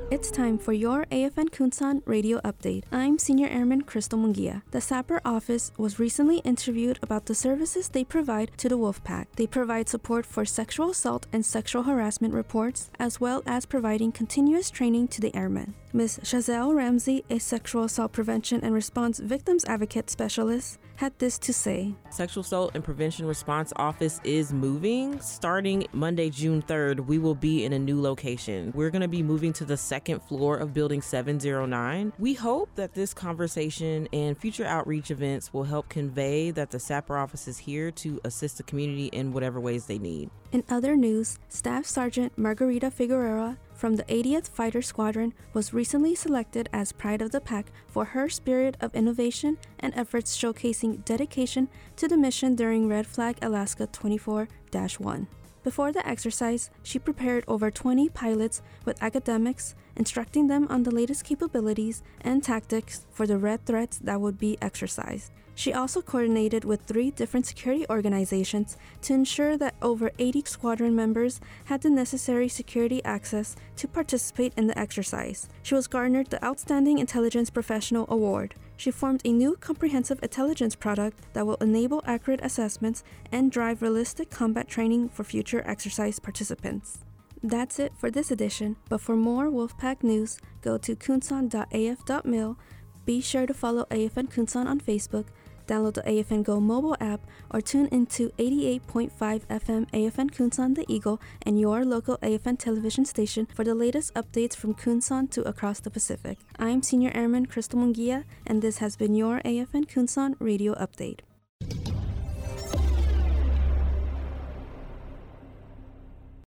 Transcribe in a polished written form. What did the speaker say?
It's time for your AFN Kunsan radio update. I'm Senior Airman Crystal Munguia. The Sapper office was recently interviewed about the services they provide to the Wolfpack. They provide support for sexual assault and sexual harassment reports, as well as providing continuous training to the airmen. Ms. Chazelle Ramsey, a sexual assault prevention and response victims advocate specialist, had this to say. Sexual Assault and Prevention Response Office is moving. Starting Monday, June 3rd, we will be in a new location. We're going to be moving to the second floor of Building 709. We hope that this conversation and future outreach events will help convey that the Sapper office is here to assist the community in whatever ways they need. In other news, Staff Sergeant Margarita Figueroa from the 80th Fighter Squadron was recently selected as Pride of the Pack for her spirit of innovation and efforts showcasing dedication to the mission during Red Flag Alaska 24-1. Before the exercise, she prepared over 20 pilots with academics, instructing them on the latest capabilities and tactics for the red threats that would be exercised. She also coordinated with 3 different security organizations to ensure that over 80 squadron members had the necessary security access to participate in the exercise. She was garnered the Outstanding Intelligence Professional Award. She formed a new comprehensive intelligence product that will enable accurate assessments and drive realistic combat training for future exercise participants. That's it for this edition, but for more Wolfpack news, go to kunsan.af.mil. Be sure to follow AFN Kunsan on Facebook, download the AFN Go mobile app, or tune into 88.5 FM AFN Kunsan The Eagle and your local AFN television station for the latest updates from Kunsan to across the Pacific. I'm Senior Airman Crystal Munguia, and this has been your AFN Kunsan radio update.